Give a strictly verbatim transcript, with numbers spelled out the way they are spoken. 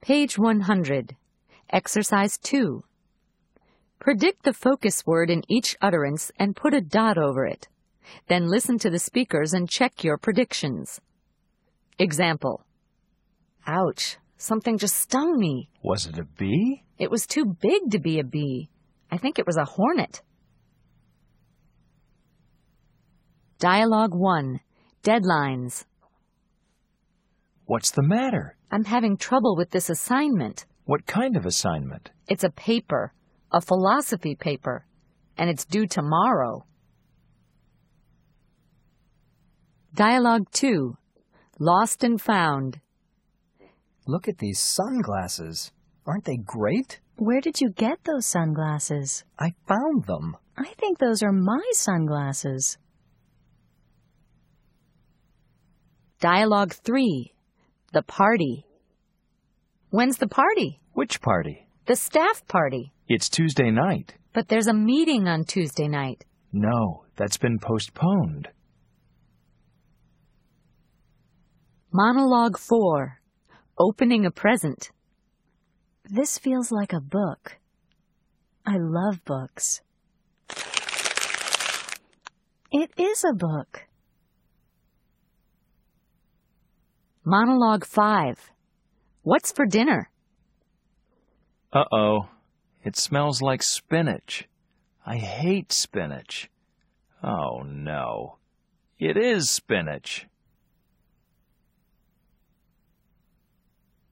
Page one hundred. Exercise two. Predict the focus word in each utterance and put a dot over it. Then listen to the speakers and check your predictions. Example. Ouch, something just stung me. Was it a bee? It was too big to be a bee. I think it was a hornet. Dialogue one. Deadlines. What's the matter? I'm having trouble with this assignment. What kind of assignment? It's a paper, a philosophy paper, and it's due tomorrow. Dialogue two. Lost and found. Look at these sunglasses. Aren't they great? Where did you get those sunglasses? I found them. I think those are my sunglasses. Dialogue three. The party. When's the party? Which party? The staff party. It's Tuesday night. But there's a meeting on Tuesday night. No, that's been postponed. Monologue four. Opening a present. This feels like a book. I love books. It is a book. Monologue five. What's for dinner? Uh-oh. It smells like spinach. I hate spinach. Oh, no. It is spinach.